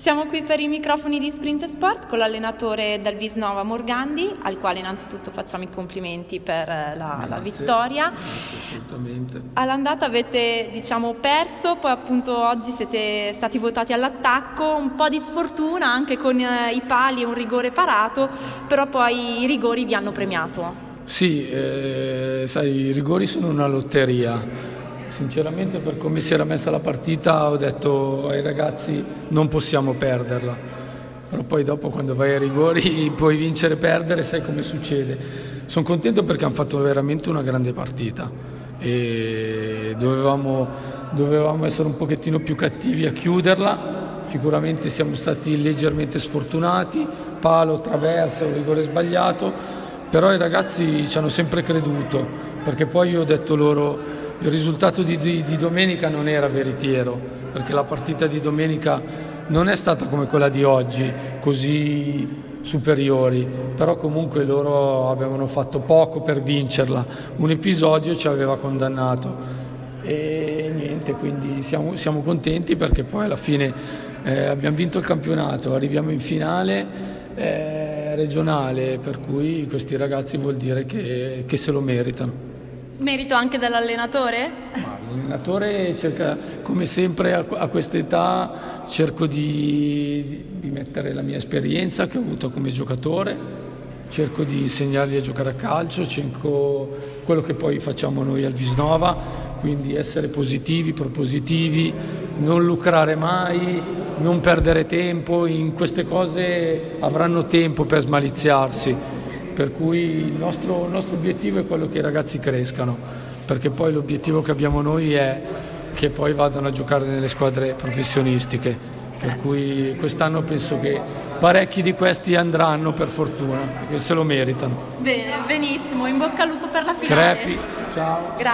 Siamo qui per i microfoni di Sprint Sport con l'allenatore del Visnova Morgandi, al quale innanzitutto facciamo i complimenti per la vittoria. Grazie, assolutamente. All'andata avete perso, poi appunto oggi siete stati votati all'attacco, un po' di sfortuna anche con i pali e un rigore parato, però poi i rigori vi hanno premiato. Sì, sai, i rigori sono una lotteria. Sinceramente, per come si era messa la partita, ho detto ai ragazzi non possiamo perderla, però poi dopo quando vai ai rigori puoi vincere e perdere, sai come succede. Sono contento perché hanno fatto veramente una grande partita e dovevamo essere un pochettino più cattivi a chiuderla. Sicuramente siamo stati leggermente sfortunati, palo, traversa, un rigore sbagliato, però i ragazzi ci hanno sempre creduto, perché poi io ho detto loro il risultato di domenica non era veritiero, perché la partita di domenica non è stata come quella di oggi, così superiori, però comunque loro avevano fatto poco per vincerla, un episodio ci aveva condannato e niente, quindi siamo contenti perché poi alla fine abbiamo vinto il campionato, arriviamo in finale regionale, per cui questi ragazzi vuol dire che se lo meritano. Merito anche dell'allenatore? L'allenatore cerca, come sempre a questa età, cerco di mettere la mia esperienza che ho avuto come giocatore, cerco di insegnargli a giocare a calcio, cerco quello che poi facciamo noi al Visnova, quindi essere positivi, propositivi, non lucrare mai, non perdere tempo, in queste cose avranno tempo per smaliziarsi. Per cui il nostro obiettivo è quello che i ragazzi crescano, perché poi l'obiettivo che abbiamo noi è che poi vadano a giocare nelle squadre professionistiche, per cui quest'anno penso che parecchi di questi andranno per fortuna, perché se lo meritano. Bene, benissimo, in bocca al lupo per la finale. Crepi, ciao. Grazie.